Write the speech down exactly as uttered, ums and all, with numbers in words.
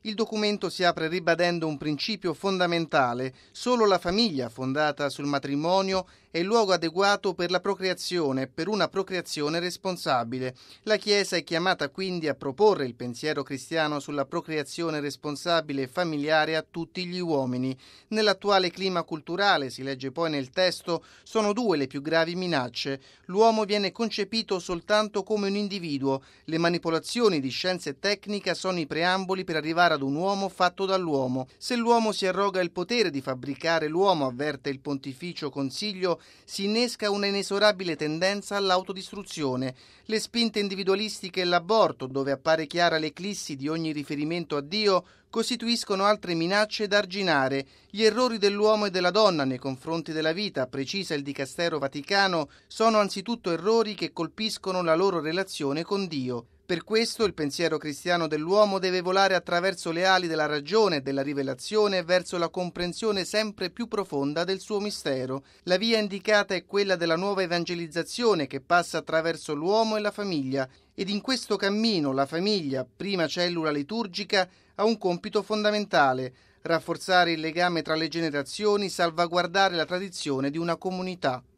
Il documento si apre ribadendo un principio fondamentale: solo la famiglia fondata sul matrimonio è il luogo adeguato per la procreazione, per una procreazione responsabile. La Chiesa è chiamata quindi a proporre il pensiero cristiano sulla procreazione responsabile e familiare a tutti gli uomini. Nell'attuale clima culturale, si legge poi nel testo, sono due le più gravi minacce. L'uomo viene concepito soltanto come un individuo. Le manipolazioni di scienza e tecnica sono i preamboli per arrivare ad un uomo fatto dall'uomo. Se l'uomo si arroga il potere di fabbricare l'uomo, avverte il Pontificio Consiglio, si innesca una inesorabile tendenza all'autodistruzione. Le spinte individualistiche e l'aborto, dove appare chiara l'eclissi di ogni riferimento a Dio, costituiscono altre minacce da arginare. Gli errori dell'uomo e della donna nei confronti della vita, precisa il Dicastero Vaticano, sono anzitutto errori che colpiscono la loro relazione con Dio. Per questo il pensiero cristiano dell'uomo deve volare attraverso le ali della ragione e della rivelazione verso la comprensione sempre più profonda del suo mistero. La via indicata è quella della nuova evangelizzazione che passa attraverso l'uomo e la famiglia, ed in questo cammino la famiglia, prima cellula liturgica, ha un compito fondamentale: rafforzare il legame tra le generazioni, salvaguardare la tradizione di una comunità.